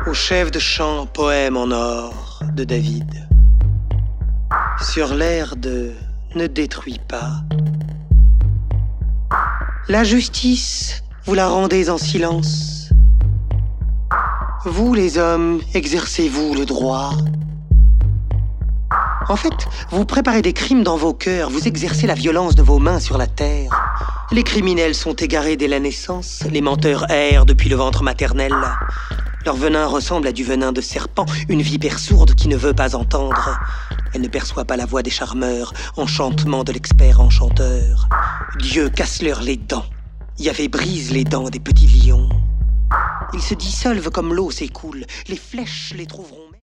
Au chef de chant, poème en or de David. Sur l'air de Ne détruis pas. La justice, vous la rendez en silence. Vous, les hommes, exercez-vous le droit. En fait, vous préparez des crimes dans vos cœurs, vous exercez la violence de vos mains sur la terre. Les criminels sont égarés dès la naissance, les menteurs errent depuis le ventre maternel. Leur venin ressemble à du venin de serpent, une vipère sourde qui ne veut pas entendre. Elle ne perçoit pas la voix des charmeurs, enchantement de l'expert enchanteur. Dieu casse-leur les dents, Yahvé brise les dents des petits lions. Ils se dissolvent comme l'eau s'écoule, les flèches les trouveront.